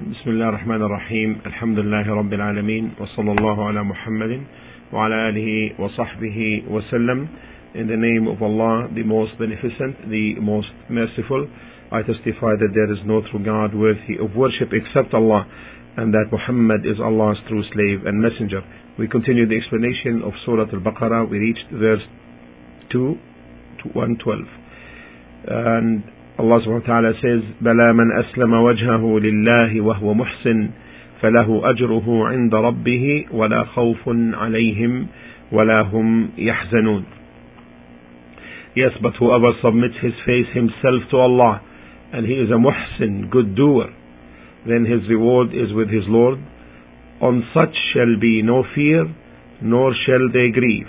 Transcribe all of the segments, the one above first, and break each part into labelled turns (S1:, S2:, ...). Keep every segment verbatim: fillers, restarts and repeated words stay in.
S1: بسم الله الرحمن الرحيم الحمد لله رب العالمين وصلى الله على محمد وعلى آله وصحبه وسلم. In the name of Allah, the most beneficent, the most merciful, I testify that there is no true God worthy of worship except Allah, and that Muhammad is Allah's true slave and messenger. We continue the explanation of Surah Al-Baqarah. We reached verse two to one twelve. And Allah subhanahu wa ta'ala says, بَلَا مَنْ أَسْلَمَ وَجْهَهُ لِلَّهِ وَهُوَ مُحْسِنٌ فَلَهُ أَجْرُهُ عِنْدَ رَبِّهِ وَلَا خَوْفٌ عَلَيْهِمْ وَلَا هُمْ يَحْزَنُونَ. Yes, but whoever submits his face himself to Allah, and he is a muhsin, good doer, then his reward is with his Lord. On such shall be no fear, nor shall they grieve.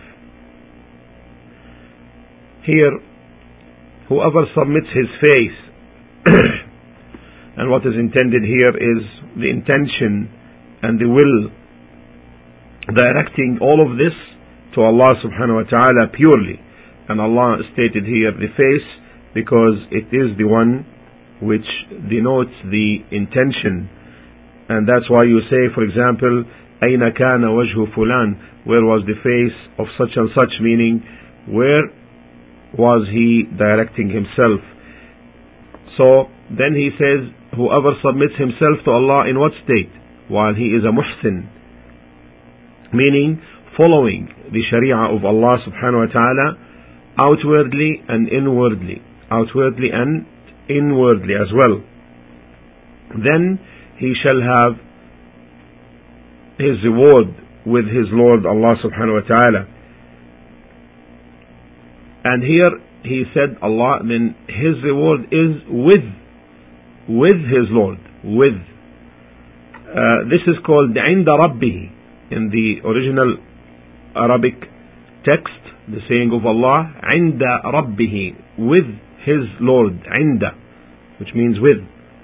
S1: Here, whoever submits his face, and what is intended here is the intention and the will, directing all of this to Allah subhanahu wa ta'ala purely. And Allah stated here the face because it is the one which denotes the intention. And that's why you say, for example, أين كان وجه فلان, where was the face of such and such, meaning where was he directing himself. So then he says, whoever submits himself to Allah in what state? While he is a muhsin, meaning following the sharia of Allah subhanahu wa ta'ala outwardly and inwardly, outwardly and inwardly as well. Then he shall have his reward with his Lord Allah subhanahu wa ta'ala. And here he said Allah, then his reward is with, with his Lord, with. Uh, this is called عند ربه in the original Arabic text, the saying of Allah, عند ربه, with his Lord, عند, which means with.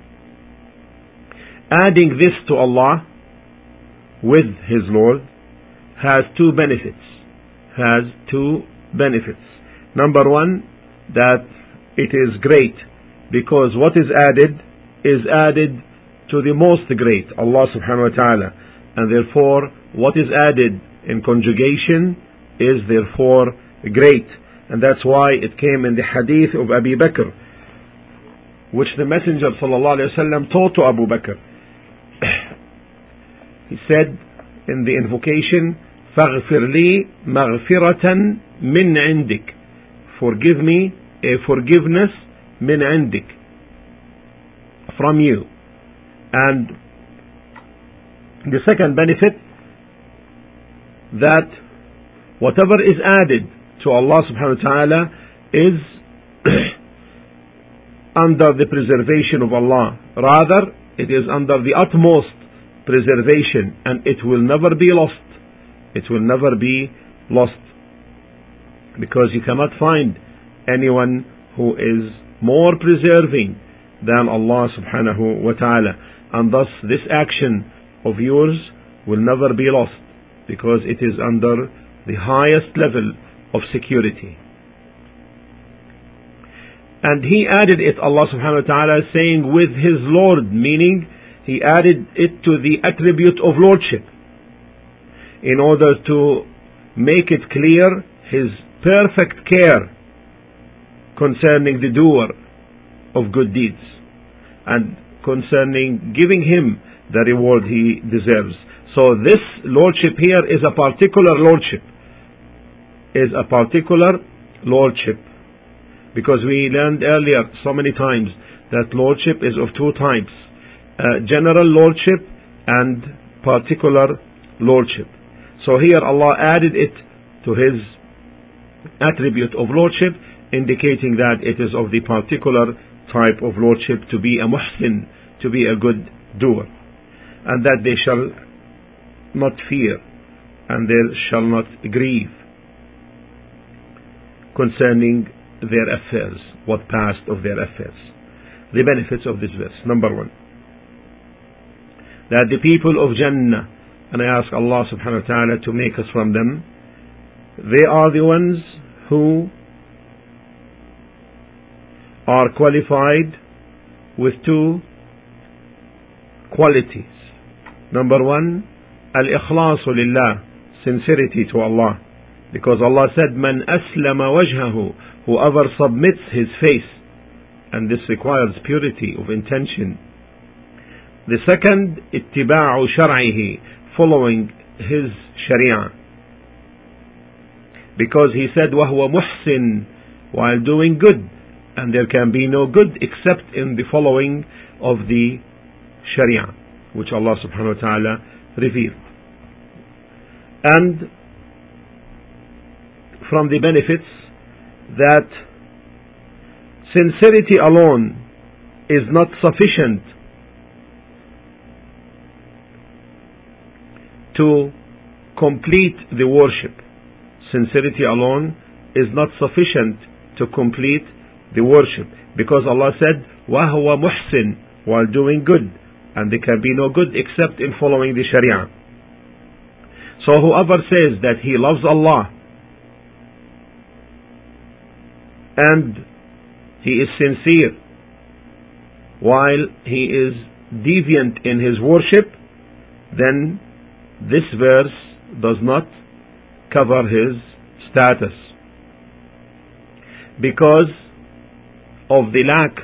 S1: Adding this to Allah, with his Lord, has two benefits. Has two benefits. Number one, that it is great, because what is added is added to the most great, Allah subhanahu wa ta'ala, and therefore what is added in conjugation is therefore great. And that's why it came in the hadith of Abu Bakr, which the Messenger sallallahu alaihi wasallam taught to Abu Bakr. He said in the invocation, فَاغْفِرْ لِي مَغْفِرَةً مِنْ عِنْدِكَ, forgive me a forgiveness min indik, from you. And the second benefit, that whatever is added to Allah subhanahu wa ta'ala is under the preservation of Allah. Rather, it is under the utmost preservation, and it will never be lost. It will never be lost. Because you cannot find anyone who is more preserving than Allah subhanahu wa ta'ala. And thus this action of yours will never be lost, because it is under the highest level of security. And he added it, Allah subhanahu wa ta'ala, saying with his Lord, meaning he added it to the attribute of lordship, in order to make it clear his perfect care concerning the doer of good deeds, and concerning giving him the reward he deserves. So this lordship here is a particular lordship, is a particular lordship, because we learned earlier so many times that lordship is of two types, uh, general lordship and particular lordship. So here Allah added it to his attribute of lordship, indicating that it is of the particular type of lordship, to be a muhsin, to be a good doer, and that they shall not fear and they shall not grieve concerning their affairs, what passed of their affairs. The benefits of this verse. Number one, that the people of Jannah, and I ask Allah subhanahu wa ta'ala to make us from them, they are the ones who are qualified with two qualities. Number one, al-ikhlasu lillah, sincerity to Allah. Because Allah said, Man aslama wajhahu, whoever submits his face. And this requires purity of intention. The second, ittiba'u shar'ihi, following his sharia. Because he said, وَهُوَ muhsin, while doing good. And there can be no good except in the following of the sharia, which Allah subhanahu wa ta'ala revealed. And from the benefits, that sincerity alone is not sufficient to complete the worship. Sincerity alone is not sufficient to complete the worship, because Allah said, وَهُوَ muhsin, while doing good, and there can be no good except in following the sharia. So whoever says that he loves Allah and he is sincere while he is deviant in his worship, then this verse does not cover his status, because of the lack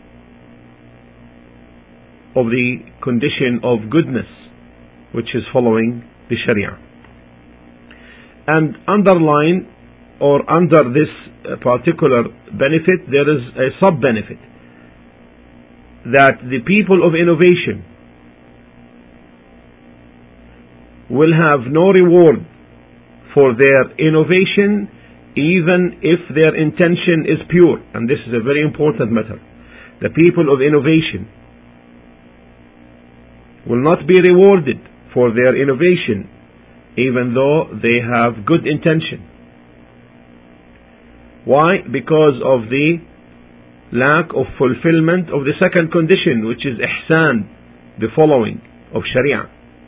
S1: of the condition of goodness, which is following the sharia. And underline, or under this particular benefit, there is a sub-benefit, that the people of innovation will have no reward for their innovation, even if their intention is pure. And this is a very important matter. The people of innovation will not be rewarded for their innovation, even though they have good intention. Why? Because of the lack of fulfillment of the second condition, which is ihsan, the following of sharia.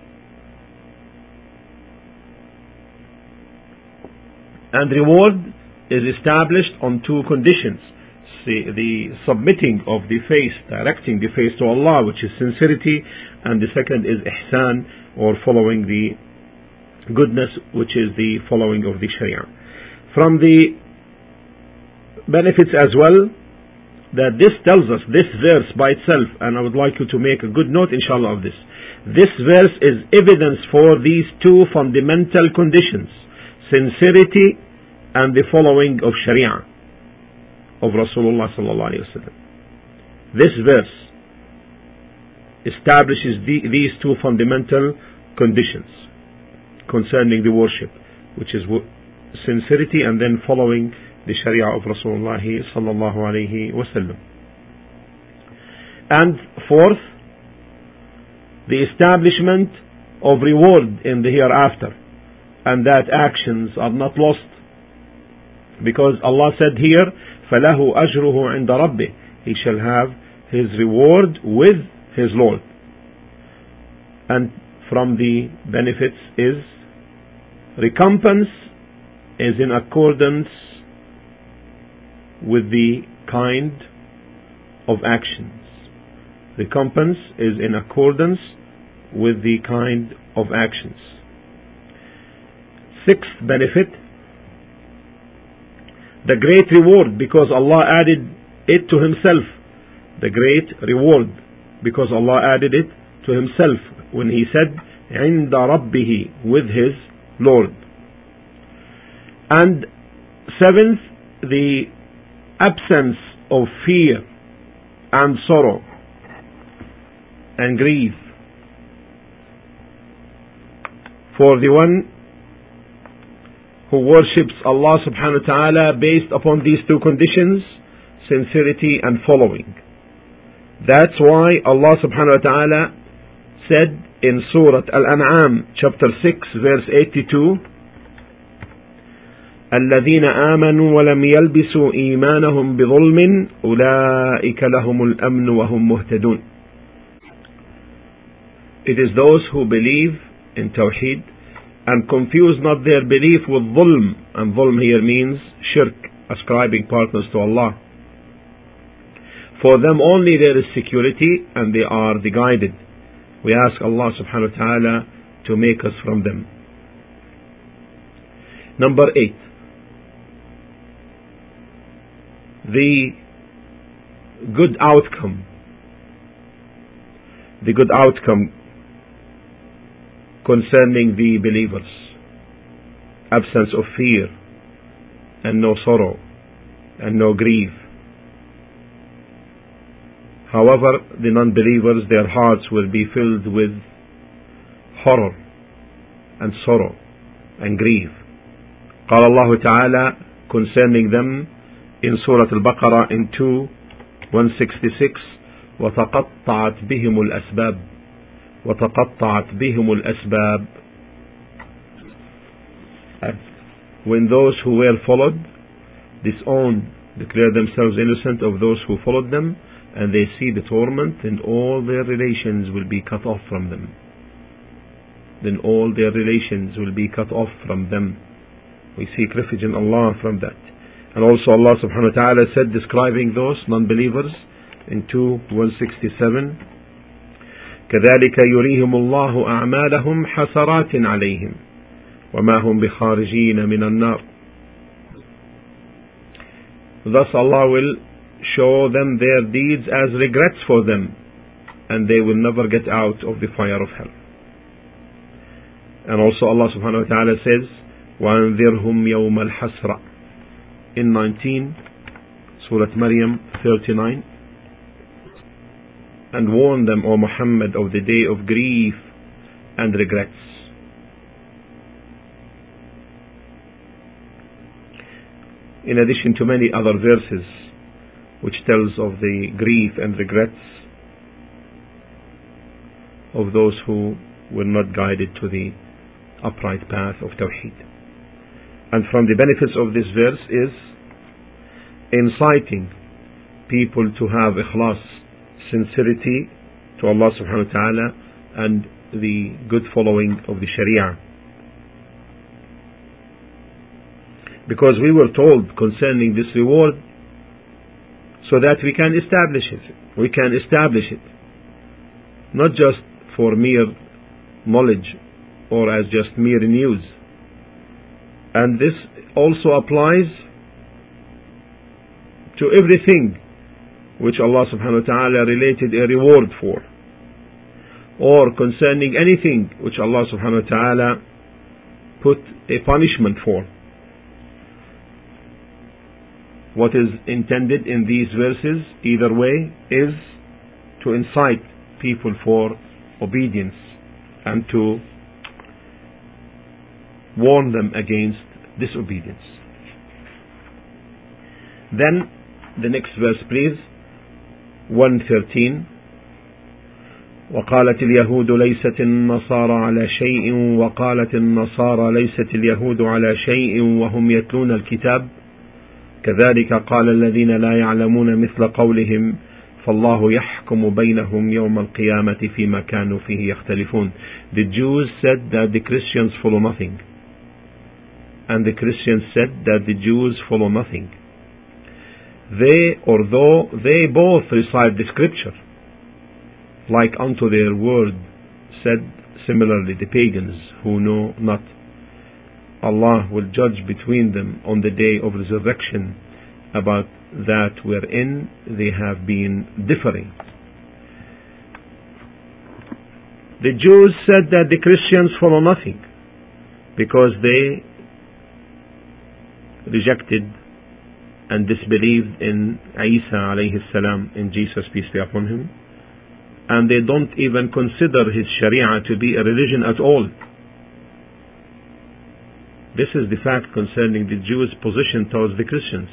S1: And reward is established on two conditions. See, the submitting of the face, directing the face to Allah, which is sincerity, and the second is ihsan, or following the goodness, which is the following of the sharia. From the benefits as well, that this tells us, this verse by itself, and I would like you to make a good note inshallah of this, this verse is evidence for these two fundamental conditions: sincerity and the following of sharia of Rasulullah sallallahu alaihi wasallam. This verse establishes the, these two fundamental conditions concerning the worship, which is sincerity and then following the sharia of Rasulullah sallallahu alaihi wasallam. And fourth, the establishment of reward in the hereafter, and that actions are not lost, because Allah said here, فَلَهُ أَجْرُهُ عِنْدَ رَبِّهِ, he shall have his reward with his Lord. And from the benefits is recompense is in accordance with the kind of actions. Recompense is in accordance with the kind of actions. Sixth benefit, the great reward, because Allah added it to himself. The great reward, because Allah added it to himself when he said عند ربه, with his Lord. And seventh, the absence of fear and sorrow and grief for the one who worships Allah subhanahu wa ta'ala based upon these two conditions, sincerity and following. That's why Allah subhanahu wa ta'ala said in Surah Al-An'am chapter six verse eighty-two, الذين آمنوا ولم يلبسوا إيمانهم بظلم أولئك لهم الأمن وهم مهتدون. It is those who believe in Tawheed and confuse not their belief with dhulm, and dhulm here means shirk, ascribing partners to Allah. For them only there is security, and they are the guided. We ask Allah subhanahu wa ta'ala to make us from them. Number eight, the good outcome. The good outcome concerning the believers. Absence of fear and no sorrow and no grief. However, the non-believers, their hearts will be filled with horror and sorrow and grief. قال الله تعالى concerning them in Surah Al-Baqarah in two one sixty-six, وتقطعت بهم الأسباب وتقطعت بهم الأسباب. When those who were followed disown, declare themselves innocent of those who followed them, and they see the torment, then all their relations will be cut off from them. Then all their relations will be cut off from them. We seek refuge in Allah from that. And also Allah subhanahu wa ta'ala said, describing those non-believers in two one sixty-seven, كذلك يريهم الله أعمالهم حسرات عليهم وما هم بخارجين من النار. Thus Allah will show them their deeds as regrets for them, and they will never get out of the fire of hell. And also Allah subhanahu wa ta'ala says, وَأَنذِرْهُمْ يَوْمَ الْحَسْرَةِ in nineteen, Surah Maryam thirty-nine, and warn them, O Muhammad, of the day of grief and regrets. In addition to many other verses which tells of the grief and regrets of those who were not guided to the upright path of Tawheed. And from the benefits of this verse is inciting people to have ikhlas, sincerity to Allah subhanahu wa ta'ala, and the good following of the Sharia. Because we were told concerning this reward so that we can establish it. We can establish it. Not just for mere knowledge or as just mere news. And this also applies to everything which Allah subhanahu wa ta'ala related a reward for, or concerning anything which Allah subhanahu wa ta'ala put a punishment for. What is intended in these verses, either way, is to incite people for obedience and to warn them against disobedience. Then the next verse, please. one thirteen. وقالت اليهود ليست النصارى على شيء وقالت النصارى ليست اليهود على شيء وهم يتلون الكتاب كذلك قال الذين لا يعلمون مثل قولهم فالله يحكم بينهم يوم القيامة فيما كانوا فيه يختلفون. The Jews said that the Christians follow nothing, and the Christians said that the Jews follow nothing. They, or though they both recite the scripture like unto their word, said similarly the pagans who know not. Allah will judge between them on the day of resurrection about that wherein they have been differing. The Jews said that the Christians follow nothing because they rejected and disbelieved in Isa alayhi salam, in Jesus, peace be upon him, and they don't even consider his Sharia to be a religion at all. This is the fact concerning the Jews' position towards the Christians.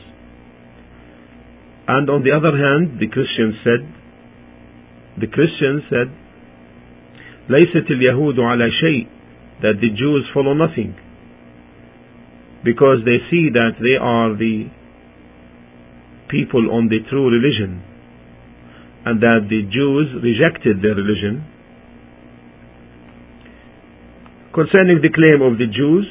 S1: And on the other hand, the Christians said, the Christians said, ليست اليهود على شيء, that the Jews follow nothing, because they see that they are the people on the true religion, and that the Jews rejected their religion. Concerning the claim of the Jews,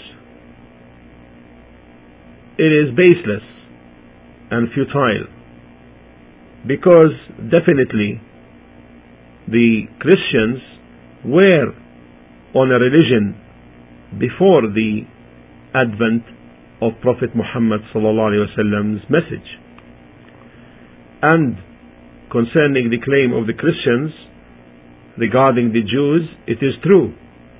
S1: it is baseless and futile, because definitely the Christians were on a religion before the advent of Prophet Muhammad sallallahu alaihi wasallam's message. And concerning the claim of the Christians regarding the Jews, it is true,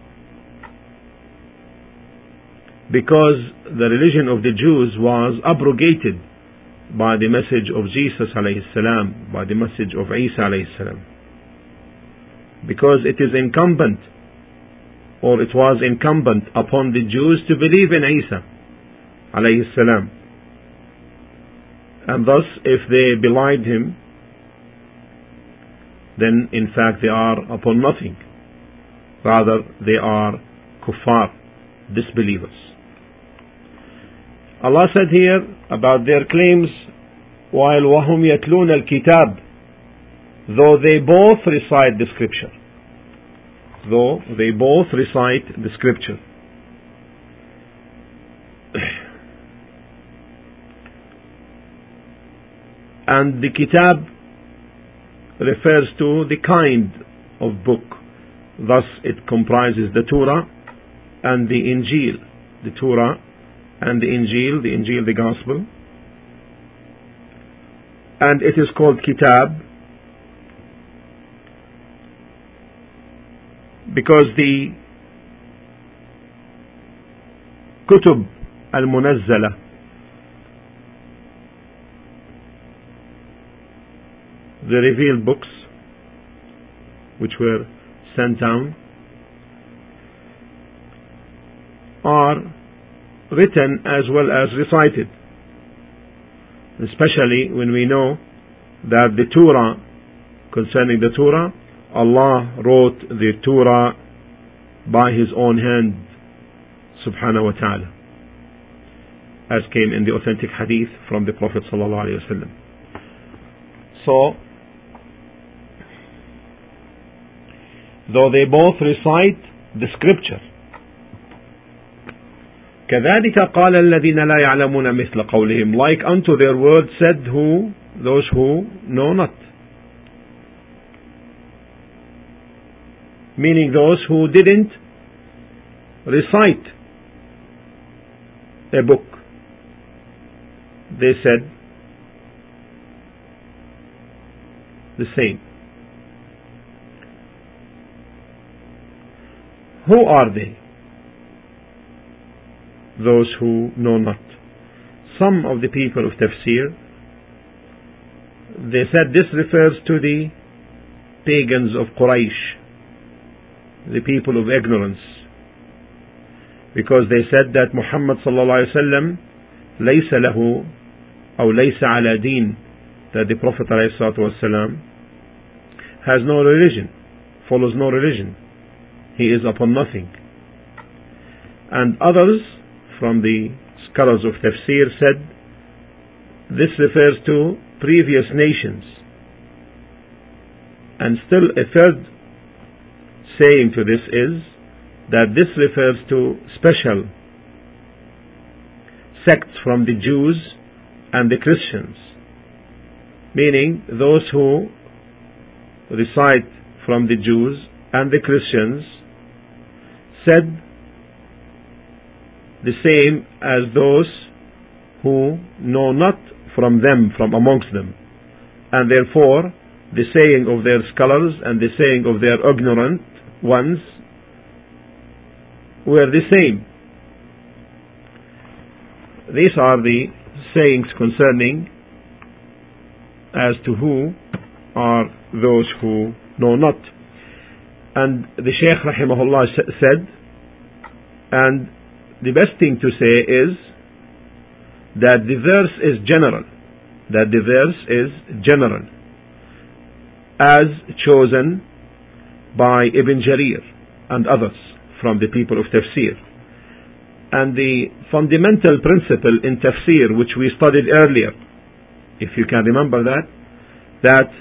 S1: because the religion of the Jews was abrogated by the message of Jesus alayhi salam, by the message of Isa alayhi salam, because it is incumbent, or it was incumbent upon the Jews to believe in Isa alayhi salam, and thus if they belied him, then in fact they are upon nothing, rather they are kuffar, disbelievers. Allah said here about their claims, while وَهُمْ يَتْلُونَ الْكِتَابِ, though they both recite the scripture, though they both recite the scripture. And the kitab refers to the kind of book, thus it comprises the Torah and the Injil, the Torah and the Injil, the Injil, the Gospel, and it is called Kitab because the Kutub al-Munazzala, the revealed books which were sent down, are written as well as recited, especially when we know that the Torah, concerning the Torah, Allah wrote the Torah by His own hand, subhanahu wa ta'ala, as came in the authentic hadith from the Prophet sallallahu alaihi wasallam. So, though they both recite the scripture, كذلك قال الذين لا يعلمون مثل قولهم, like unto their word said who, those who know not, meaning those who didn't recite a book. They said the same. Who are they? Those who know not. Some of the people of tafsir, they said this refers to the pagans of Quraysh, the people of ignorance, because they said that Muhammad sallallahu alaihi wasallam ليس له أو ليس على دين, that the Prophet عليه الصلاة والسلام has no religion, follows no religion, he is upon nothing. And others from the scholars of tafsir said this refers to previous nations. And still a third saying to this is that this refers to special sects from the Jews and the Christians, meaning those who recite from the Jews and the Christians said the same as those who know not from them, from amongst them, and therefore the saying of their scholars and the saying of their ignorant ones were the same. These are the sayings concerning as to who are those who know not. And the Shaykh rahimahullah said, and the best thing to say is that the verse is general, that the verse is general, as chosen by Ibn Jarir and others from the people of tafsir. And the fundamental principle in tafsir, which we studied earlier, if you can remember that, that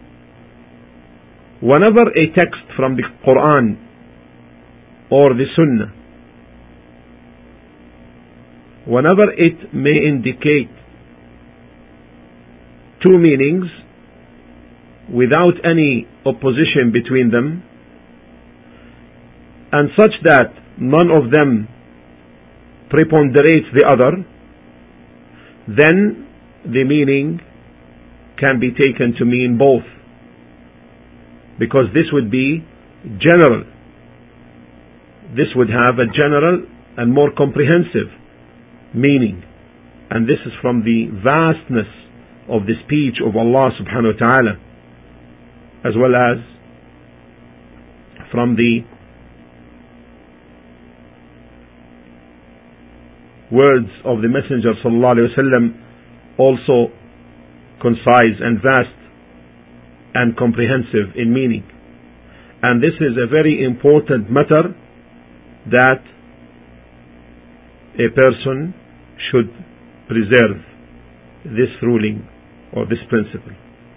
S1: whenever a text from the Quran or the Sunnah, whenever it may indicate two meanings without any opposition between them, and such that none of them preponderates the other, then the meaning can be taken to mean both, because this would be general. This would have a general and more comprehensive meaning, and this is from the vastness of the speech of Allah subhanahu wa ta'ala, as well as from the words of the Messenger sallallahu alaihi wasallam, also concise and vast and comprehensive in meaning. And this is a very important matter that a person should preserve, this ruling or this principle.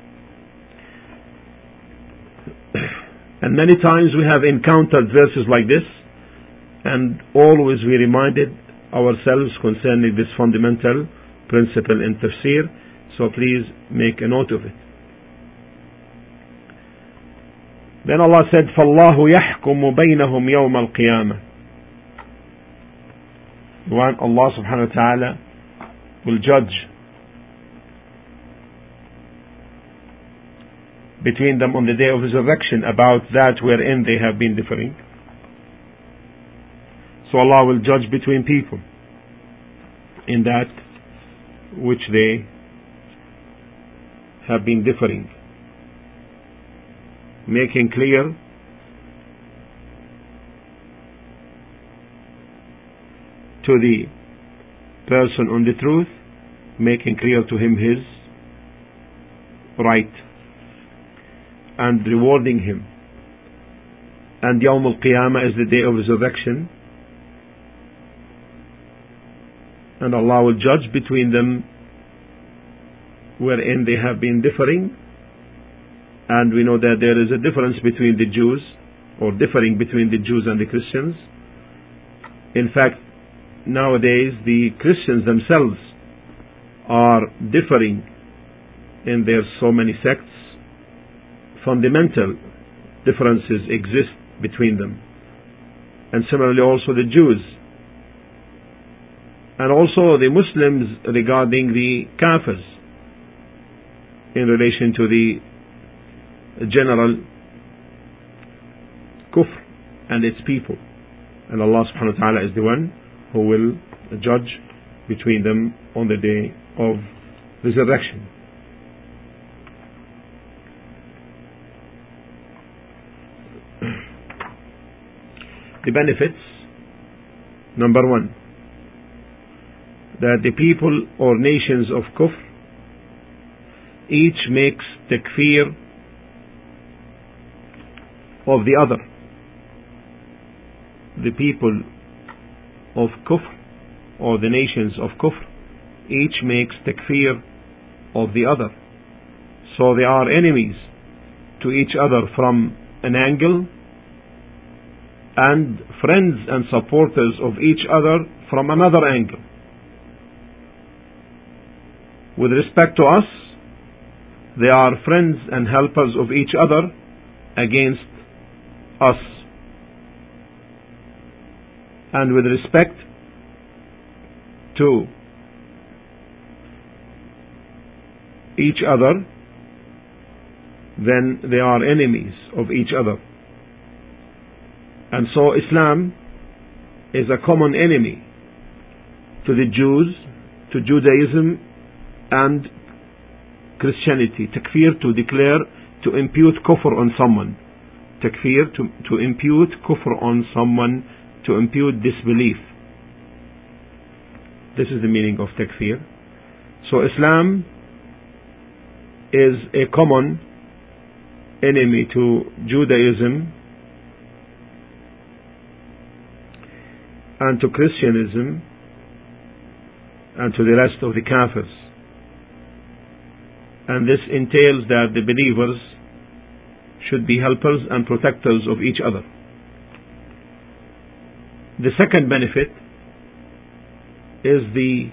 S1: And many times we have encountered verses like this, and always we reminded ourselves concerning this fundamental principle in tafsir, so please make a note of it. Then Allah said, فَاللَّهُ يَحْكُمُ بَيْنَهُمْ يَوْمَ الْقِيَامَةِ. When Allah subhanahu wa ta'ala will judge between them on the day of resurrection about that wherein they have been differing. So Allah will judge between people in that which they have been differing, making clear to the person on the truth, making clear to him his right, and rewarding him. And Yawm al-Qiyamah is the day of resurrection, and Allah will judge between them wherein they have been differing. And we know that there is a difference between the Jews, or differing between the Jews and the Christians. In fact, nowadays the Christians themselves are differing in their so many sects. Fundamental differences exist between them, and similarly also the Jews, and also the Muslims regarding the Kafirs in relation to the general kufr and its people. And Allah subhanahu wa ta'ala is the one who will judge between them on the day of resurrection. The benefits: number one, that the people or nations of kufr each makes takfir of the other. The people of kufr or the nations of kufr each makes takfir of the other. So they are enemies to each other from an angle, and friends and supporters of each other from another angle. With respect to us, they are friends and helpers of each other against us. And with respect to each other, then they are enemies of each other. And so Islam is a common enemy to the Jews, to Judaism and Christianity. Takfir, to declare, to impute kufr on someone. Takfir, to, to impute kufr on someone, to impute disbelief. This is the meaning of takfir. So Islam is a common enemy to Judaism and to Christianism and to the rest of the Kafirs. And this entails that the believers should be helpers and protectors of each other. The second benefit is the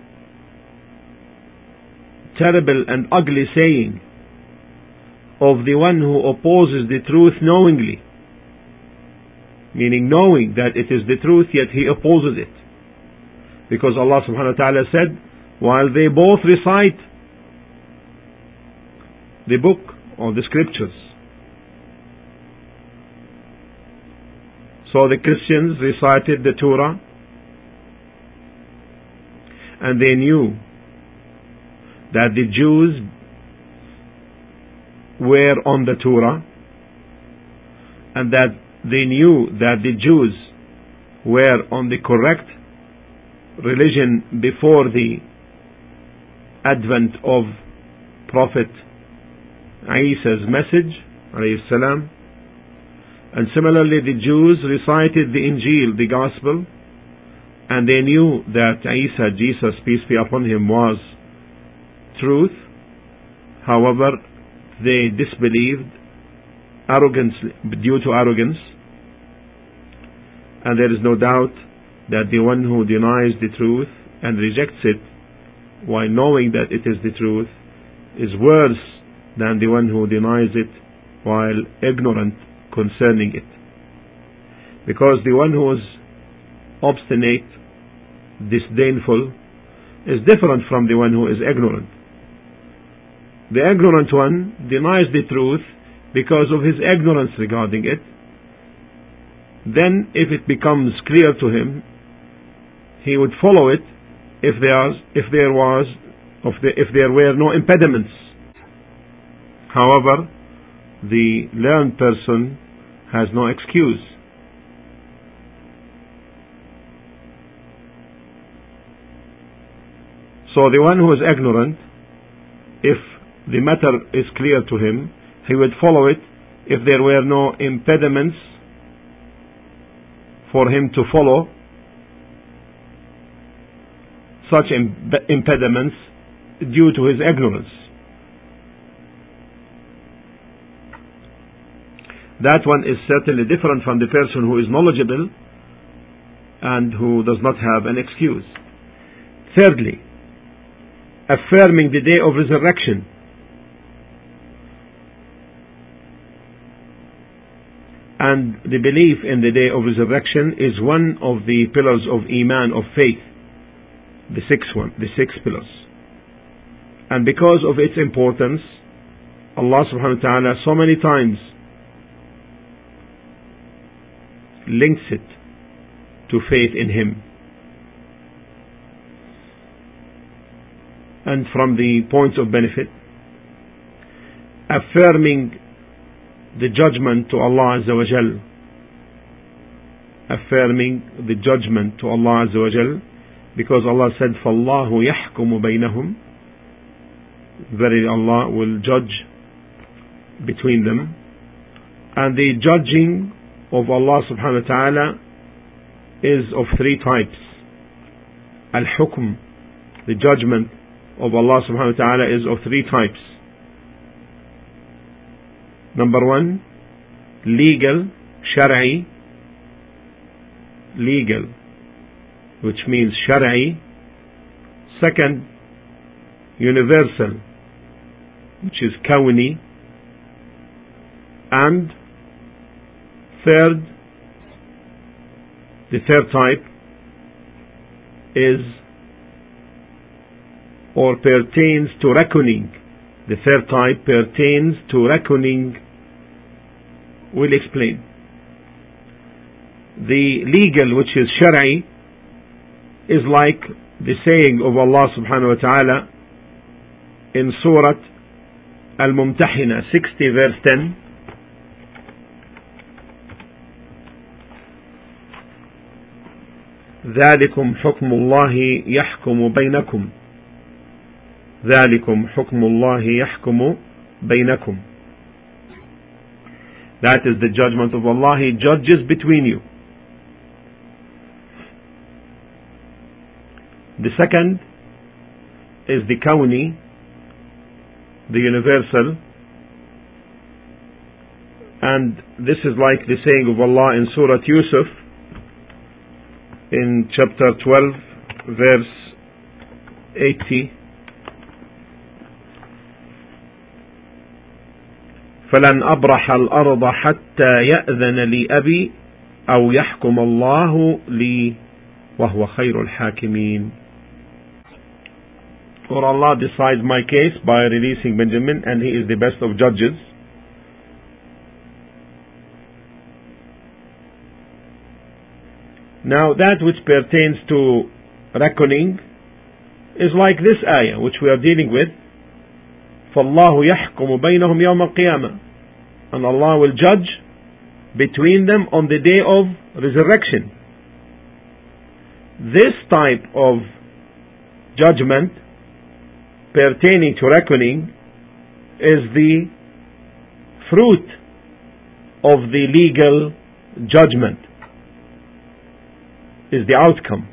S1: terrible and ugly saying of the one who opposes the truth knowingly, meaning knowing that it is the truth, yet he opposes it. Because Allah subhanahu wa ta'ala said, while they both recite the book or the scriptures. So the Christians recited the Torah, and they knew that the Jews were on the Torah, and that they knew that the Jews were on the correct religion before the advent of Prophet Isa's message, alayhi salam. And similarly, the Jews recited the Injil, the Gospel, and they knew that Isa, Jesus, peace be upon him, was truth. However, they disbelieved arrogance, due to arrogance, and there is no doubt that the one who denies the truth and rejects it while knowing that it is the truth is worse than the one who denies it while ignorant concerning it. Because the one who is obstinate, disdainful, is different from the one who is ignorant. The ignorant one denies the truth because of his ignorance regarding it. Then if it becomes clear to him, he would follow it if there, if there was if there, if there were no impediments. However, the learned person has no excuse. So the one who is ignorant, if the matter is clear to him, he would follow it if there were no impediments for him to follow such imp- impediments due to his ignorance. That one is certainly different from the person who is knowledgeable and who does not have an excuse. Thirdly, affirming the day of resurrection. And the belief in the day of resurrection is one of the pillars of Iman, of faith, the sixth one, the six pillars. And because of its importance, Allah subhanahu wa ta'ala so many times links it to faith in Him. And from the points of benefit, affirming the judgment to Allah Azza wa Jal, affirming the judgment to Allah Azza wa Jal, because Allah said, فَاللَّهُ يَحْكُمُ بَيْنَهُمْ, verily Allah will judge between them. And the judging of Allah subhanahu wa ta'ala is of three types. Al-Hukm, the judgment of Allah subhanahu wa ta'ala, is of three types. Number one, legal, shar'i, legal, which means shar'i. Second, universal, which is kawni. And third, the third type is or pertains to reckoning. The third type pertains to reckoning. We'll explain. The legal, which is shar'i, is like the saying of Allah subhanahu wa ta'ala in Surah Al-Mumtahina sixty verse ten. ذلكم حكم الله يحكم بينكم ذلكم حكم الله يحكم بينكم. That is the judgment of Allah. He judges between you. The second is the kawni, the universal, and this is like the saying of Allah in Surah Yusuf in chapter twelve verse eighty. فلن أبرح الأرض حتى يأذن لي أبي أو يحكم الله لي وهو خير الحاكمين. Or Allah decides my case by releasing Benjamin, and he is the best of judges. Now that which pertains to reckoning is like this ayah which we are dealing with. فَاللَّهُ يَحْكُمُ بَيْنَهُمْ يَوْمَ الْقِيَامَةِ, and Allah will judge between them on the day of resurrection. This type of judgment pertaining to reckoning is the fruit of the legal judgment, is the outcome,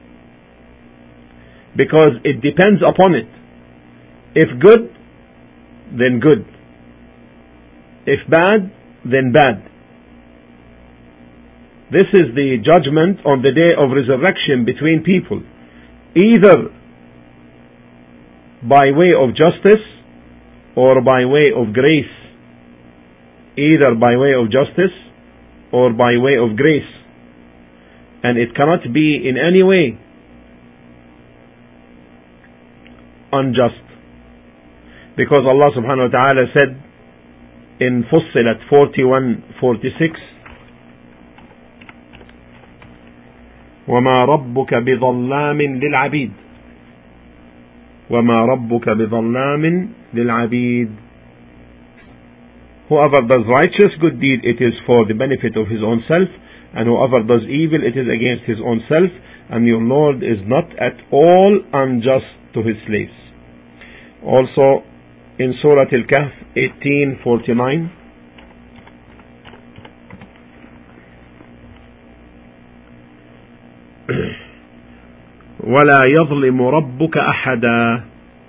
S1: because it depends upon it. If good, then good. If bad, then bad. This is the judgment on the day of resurrection between people, either by way of justice or by way of grace. Either by way of justice or by way of grace. And it cannot be in any way unjust. Because Allah subhanahu wa ta'ala said in Fussilat forty-one forty-six, وَمَا رَبُّكَ بِظَلَّامٍ لِلْعَبِيدِ وَمَا رَبُّكَ بِظَلَّامٍ لِلْعَبِيدِ. Whoever does righteous good deed, it is for the benefit of his own self, and whoever does evil, it is against his own self, and your Lord is not at all unjust to his slaves. Also in Surah Al-Kahf eighteen forty-nine, وَلَا يَظْلِمُ رَبُّكَ أَحَدًا.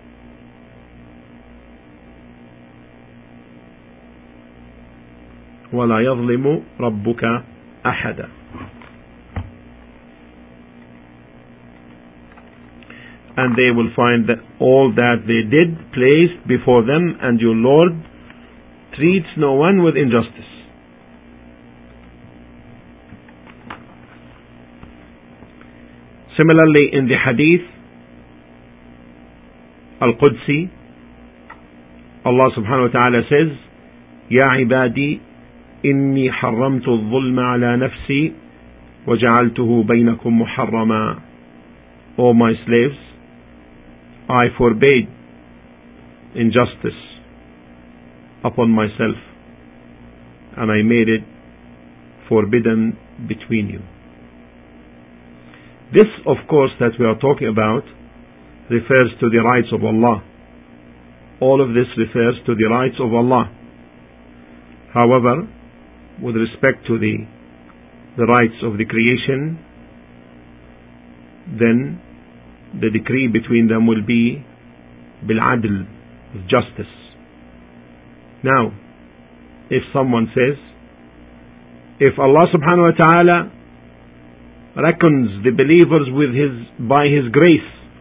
S1: وَلَا يَظْلِمُ رَبُّكَ أَحَدًا. And they will find that all that they did placed before them, and your Lord treats no one with injustice. Similarly, in the Hadith Al-Qudsi, Allah subhanahu wa ta'ala says, يَا عِبَادِي إِنِّي حَرَّمْتُ الظُّلْمَ عَلَى نَفْسِي وَجَعَلْتُهُ بَيْنَكُمْ مُحَرَّمًا. O my slaves, I forbade injustice upon myself, and I made it forbidden between you. This, of course, that we are talking about refers to the rights of Allah. All of this refers to the rights of Allah. However, with respect to the, the rights of the creation, then the decree between them will be bil-adl, with justice. Now, if someone says, if Allah subhanahu wa ta'ala reckons the believers with his, by his grace,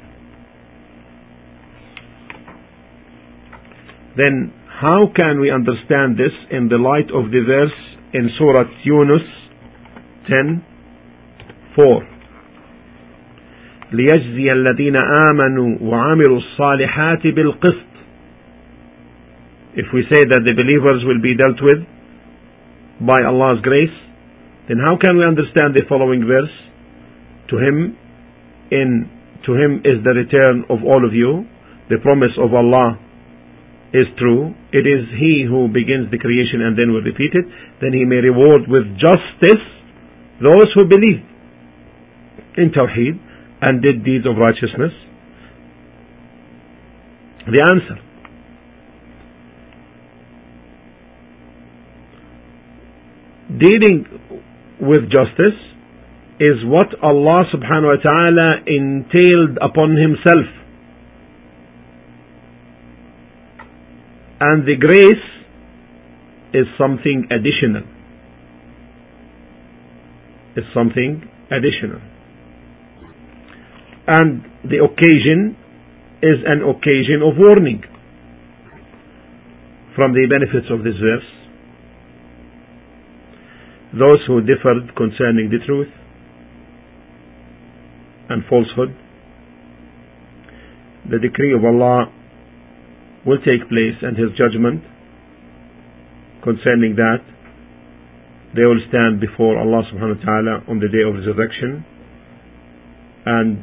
S1: then how can we understand this in the light of the verse in Surah Yunus ten four? لِيَجْزِيَ الَّذِينَ آمَنُوا وَعَمِلُوا الصَّالِحَاتِ بِالْقِسْطِ. If we say that the believers will be dealt with by Allah's grace, then how can we understand the following verse? To him, in to him is the return of all of you. The promise of Allah is true. It is He who begins the creation and then will repeat it. Then He may reward with justice those who believe in Tawheed and did deeds of righteousness. The answer: dealing with justice is what Allah subhanahu wa ta'ala entailed upon Himself, and the grace is something additional. Is something additional. And the occasion is an occasion of warning. From the benefits of this verse, those who differed concerning the truth and falsehood, the decree of Allah will take place, and His judgment concerning that, they will stand before Allah subhanahu wa ta'ala on the day of resurrection, and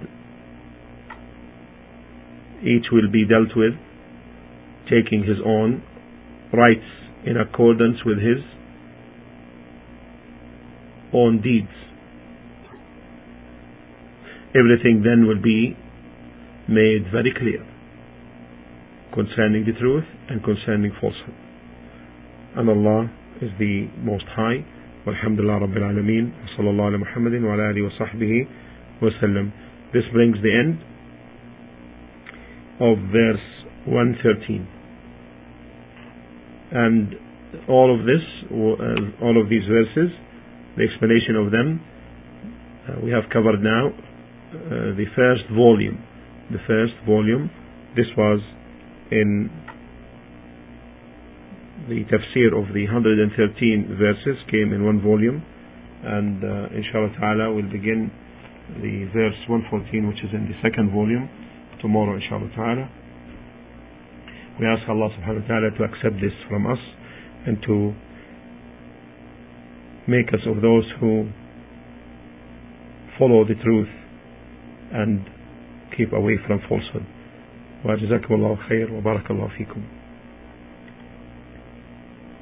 S1: each will be dealt with taking his own rights in accordance with his own deeds. Everything then will be made very clear concerning the truth and concerning falsehood. And Allah is the Most High. Walhamdulillah Rabbil Alameen. Wa sallallahu ala Muhammadin wa ala alihi wa sahbihi wa sallam. This brings the end of verse one thirteen. And all of this, uh, all of these verses, the explanation of them, uh, we have covered now uh, the first volume. The first volume, this was in the tafsir of the one hundred thirteen verses, came in one volume, and uh, inshallah ta'ala we'll begin the verse one fourteen, which is in the second volume, tomorrow inshallah ta'ala. We ask Allah subhanahu wa ta'ala to accept this from us and to make us of those who follow the truth and keep away from falsehood. Wa jazakumullahu khair wa barakallahu feekum.